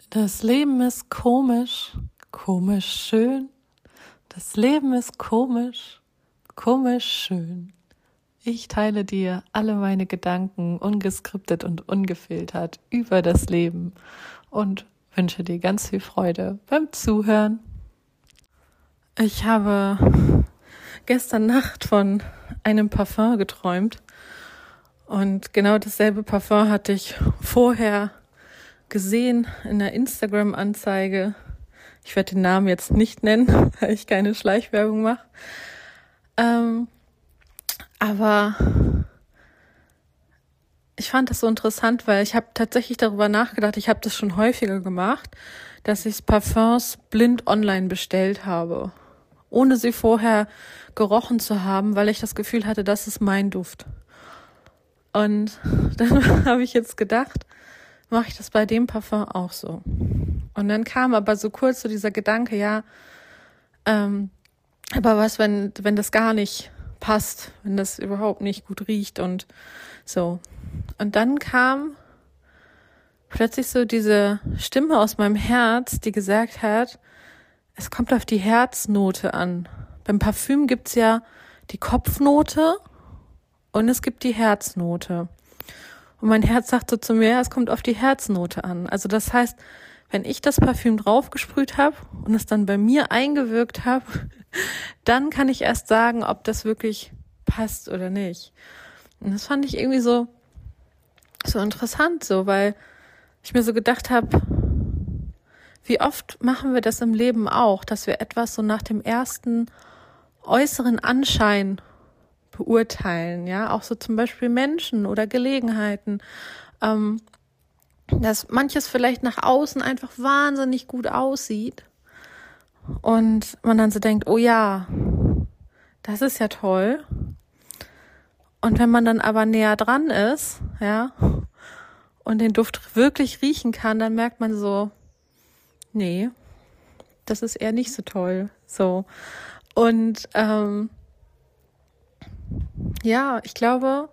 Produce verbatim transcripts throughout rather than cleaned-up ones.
Das Leben ist komisch, komisch schön. Das Leben ist komisch, komisch schön. Ich teile dir alle meine Gedanken ungeskriptet und ungefiltert über das Leben und wünsche dir ganz viel Freude beim Zuhören. Ich habe gestern Nacht von einem Parfum geträumt und genau dasselbe Parfum hatte ich vorher gesehen in der Instagram-Anzeige. Ich werde den Namen jetzt nicht nennen, weil ich keine Schleichwerbung mache. Ähm, aber ich fand das so interessant, weil ich habe tatsächlich darüber nachgedacht, ich habe das schon häufiger gemacht, dass ich Parfums blind online bestellt habe, ohne sie vorher gerochen zu haben, weil ich das Gefühl hatte, das ist mein Duft. Und dann habe ich jetzt gedacht, mache ich das bei dem Parfum auch so. Und dann kam aber so kurz so dieser Gedanke, ja, ähm, aber was, wenn wenn das gar nicht passt, wenn das überhaupt nicht gut riecht und so. Und dann kam plötzlich so diese Stimme aus meinem Herz, die gesagt hat, es kommt auf die Herznote an. Beim Parfüm gibt's ja die Kopfnote und es gibt die Herznote. Und mein Herz sagte zu mir, es kommt auf die Herznote an. Also das heißt, wenn ich das Parfüm draufgesprüht habe und es dann bei mir eingewirkt habe, dann kann ich erst sagen, ob das wirklich passt oder nicht. Und das fand ich irgendwie so so interessant, so, weil ich mir so gedacht habe, wie oft machen wir das im Leben auch, dass wir etwas so nach dem ersten äußeren Anschein beurteilen, ja, auch so zum Beispiel Menschen oder Gelegenheiten, ähm, dass manches vielleicht nach außen einfach wahnsinnig gut aussieht und man dann so denkt, oh ja, das ist ja toll. Und wenn man dann aber näher dran ist, ja, und den Duft wirklich riechen kann, dann merkt man so, nee, das ist eher nicht so toll, so. Und ähm, ja, ich glaube,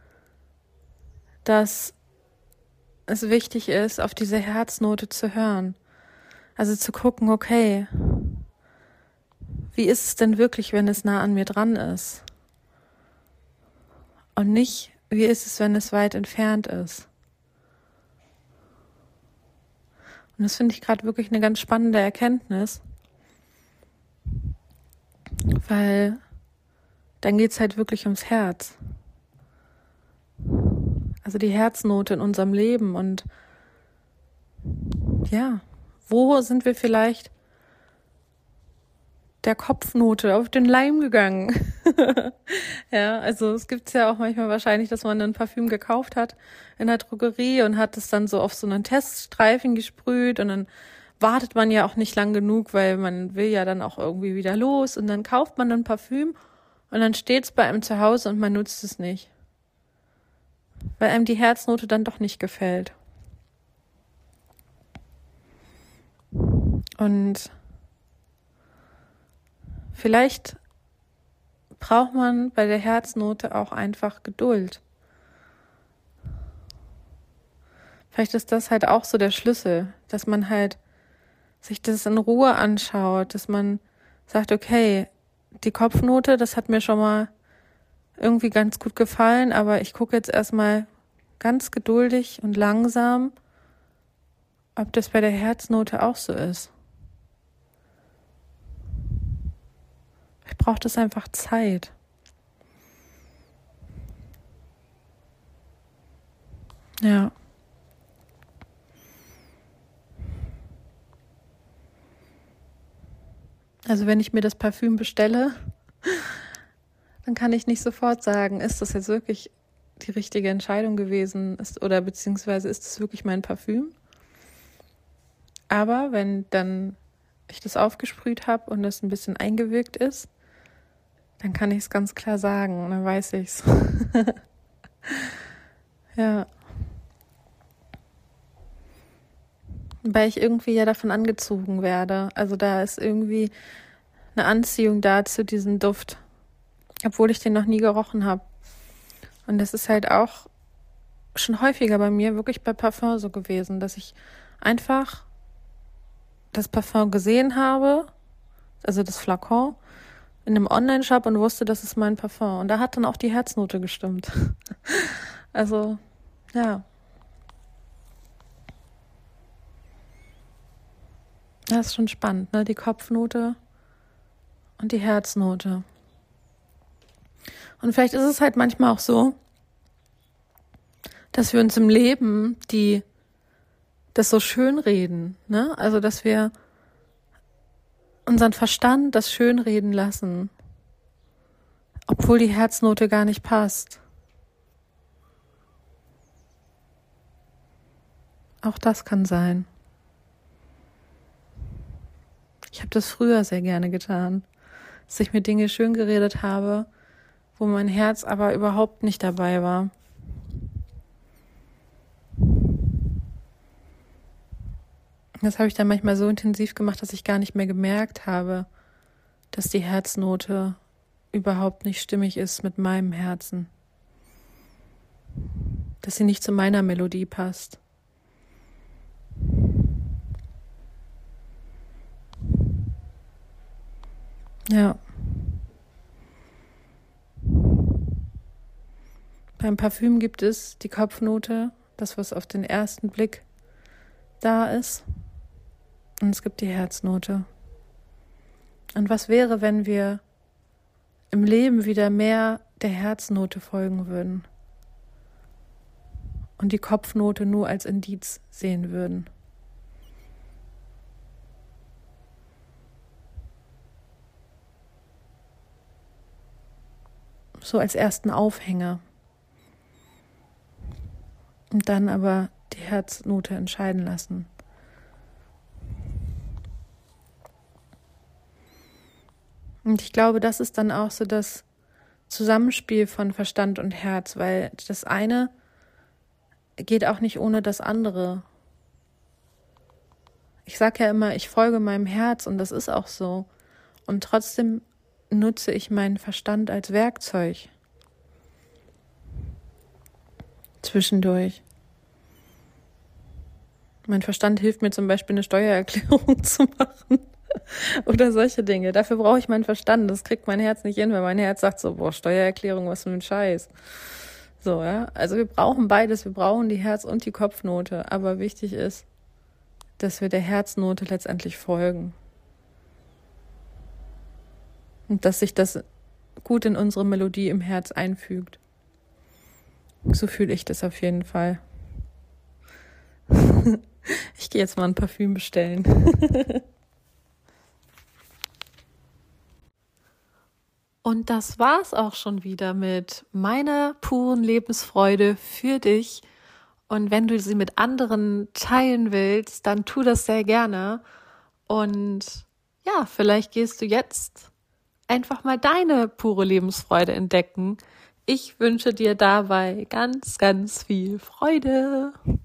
dass es wichtig ist, auf diese Herznote zu hören. Also zu gucken, okay, wie ist es denn wirklich, wenn es nah an mir dran ist? Und nicht, wie ist es, wenn es weit entfernt ist? Und das finde ich gerade wirklich eine ganz spannende Erkenntnis, weil dann geht's halt wirklich ums Herz. Also die Herznote in unserem Leben und ja, wo sind wir vielleicht der Kopfnote auf den Leim gegangen? Ja, also es gibt's ja auch manchmal wahrscheinlich, dass man ein Parfüm gekauft hat in der Drogerie und hat es dann so auf so einen Teststreifen gesprüht und dann wartet man ja auch nicht lang genug, weil man will ja dann auch irgendwie wieder los und dann kauft man ein Parfüm und dann steht's bei einem zu Hause und man nutzt es nicht, weil einem die Herznote dann doch nicht gefällt. Und vielleicht braucht man bei der Herznote auch einfach Geduld. Vielleicht ist das halt auch so der Schlüssel, dass man halt sich das in Ruhe anschaut, dass man sagt, okay, die Kopfnote, das hat mir schon mal irgendwie ganz gut gefallen, aber ich gucke jetzt erstmal ganz geduldig und langsam, ob das bei der Herznote auch so ist. Ich brauche das einfach Zeit. Ja. Also wenn ich mir das Parfüm bestelle, dann kann ich nicht sofort sagen, ist das jetzt wirklich die richtige Entscheidung gewesen ist oder beziehungsweise ist es wirklich mein Parfüm. Aber wenn dann ich das aufgesprüht habe und das ein bisschen eingewirkt ist, dann kann ich es ganz klar sagen und dann weiß ich's. Ja. Weil ich irgendwie ja davon angezogen werde. Also da ist irgendwie eine Anziehung da zu diesem Duft, obwohl ich den noch nie gerochen habe. Und das ist halt auch schon häufiger bei mir wirklich bei Parfum so gewesen, dass ich einfach das Parfum gesehen habe, also das Flakon, in einem Online-Shop und wusste, das ist mein Parfum. Und da hat dann auch die Herznote gestimmt. Also, ja. Das ist schon spannend, ne? Die Kopfnote und die Herznote. Und vielleicht ist es halt manchmal auch so, dass wir uns im Leben die das so schön reden, ne? Also, dass wir unseren Verstand das schön reden lassen, obwohl die Herznote gar nicht passt. Auch das kann sein. Ich habe das früher sehr gerne getan, dass ich mir Dinge schön geredet habe, wo mein Herz aber überhaupt nicht dabei war. Das habe ich dann manchmal so intensiv gemacht, dass ich gar nicht mehr gemerkt habe, dass die Herznote überhaupt nicht stimmig ist mit meinem Herzen. Dass sie nicht zu meiner Melodie passt. Ja. Beim Parfüm gibt es die Kopfnote, das, was auf den ersten Blick da ist. Und es gibt die Herznote. Und was wäre, wenn wir im Leben wieder mehr der Herznote folgen würden und die Kopfnote nur als Indiz sehen würden? So als ersten Aufhänger. Und dann aber die Herznote entscheiden lassen. Und ich glaube, das ist dann auch so das Zusammenspiel von Verstand und Herz, weil das eine geht auch nicht ohne das andere. Ich sage ja immer, ich folge meinem Herz und das ist auch so. Und trotzdem nutze ich meinen Verstand als Werkzeug. Zwischendurch. Mein Verstand hilft mir zum Beispiel, eine Steuererklärung zu machen. Oder solche Dinge. Dafür brauche ich meinen Verstand. Das kriegt mein Herz nicht hin, weil mein Herz sagt so, boah, Steuererklärung, was für ein Scheiß. So, ja. Also wir brauchen beides. Wir brauchen die Herz- und die Kopfnote. Aber wichtig ist, dass wir der Herznote letztendlich folgen. Und dass sich das gut in unsere Melodie im Herz einfügt. So fühle ich das auf jeden Fall. Ich gehe jetzt mal ein Parfüm bestellen. Und das war's auch schon wieder mit meiner puren Lebensfreude für dich. Und wenn du sie mit anderen teilen willst, dann tu das sehr gerne. Und ja, vielleicht gehst du jetzt einfach mal deine pure Lebensfreude entdecken. Ich wünsche dir dabei ganz, ganz viel Freude.